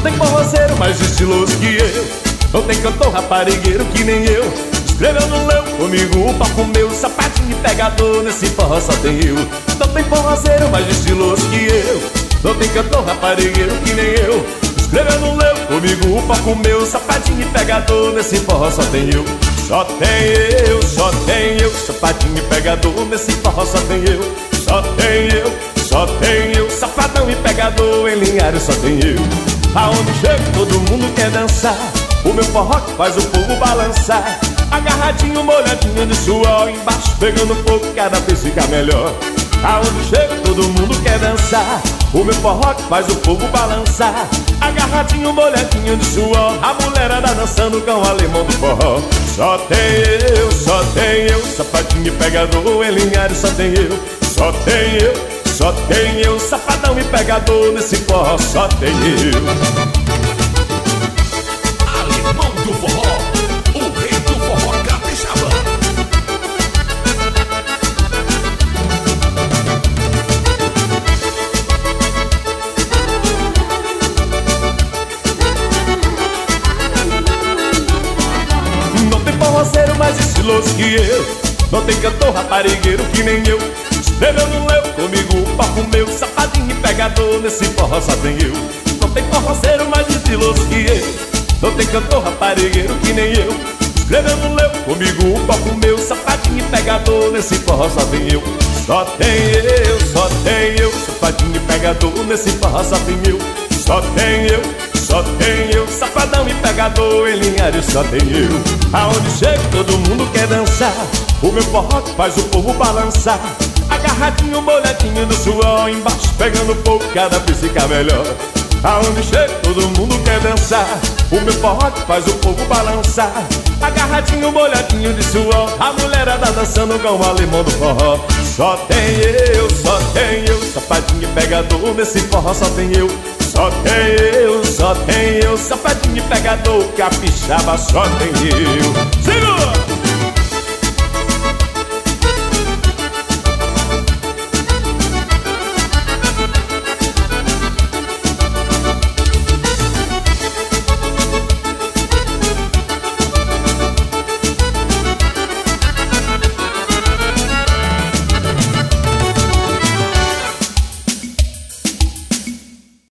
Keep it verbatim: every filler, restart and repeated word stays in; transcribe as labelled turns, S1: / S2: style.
S1: tem forrozeiro mais estiloso que eu, não tem cantor raparigueiro que nem eu. Escreveu no leu comigo o papo meu, sapatinho e pegador, nesse forró só tem eu. Não tem forrozeiro mais estiloso que eu, não tem cantor raparigueiro que nem eu. Escreveu no leu comigo o papo meu, sapatinho e pegador, nesse forró só tem eu. Só tem eu, só tem eu, sapatinho e pegador, nesse forró só tem eu. Só tem eu, só tem eu, safadão e pegador, em Linhares só tem eu. Aonde chego todo mundo quer dançar, o meu forró que faz o povo balançar. Agarradinho, molhadinho de suor, embaixo pegando fogo, cada vez fica melhor. Aonde chego todo mundo quer dançar, o meu forró que faz o povo balançar. Agarradinho, molhadinho de suor, a mulherada dançando com o alemão do forró. Só tem eu, só tem eu, sapatinho e pegador, em Linhares só tem eu. Só tem eu, só tem eu, safadão e pegador, nesse forró só tem eu.
S2: Alemão do forró, o rei do forró capixaba.
S1: Não tem forrozeiro mais estiloso que eu, não tem cantor raparigueiro que nem eu. Escreveu no leu comigo o papo meu, safadinho e pegador, nesse forró só tem eu. Não tem forrozeiro mais estiloso que eu, não tem cantor raparigueiro que nem eu. Escreveu no leu comigo o papo meu, safadinho e pegador, nesse forró só tem eu. Só tem eu, só tem eu, safadinho e pegador, nesse forró só tem eu. Só tem eu, só tem eu, safadão e pegador, em Linhares só tem eu. Aonde chego todo mundo quer dançar, o meu forró que faz o povo balançar. Agarradinho, molhadinho do suor, embaixo pegando fogo, cada vez fica melhor. Aonde chego todo mundo quer dançar, o meu forró que faz o povo balançar. Agarradinho, molhadinho de suor, a mulherada dançando com o alemão do forró. Só tem eu, só tem eu, sapatinho e pegador, nesse forró só tem eu. Só tem eu, só tem eu, sapatinho e pegador, capixaba só tem eu. Segura!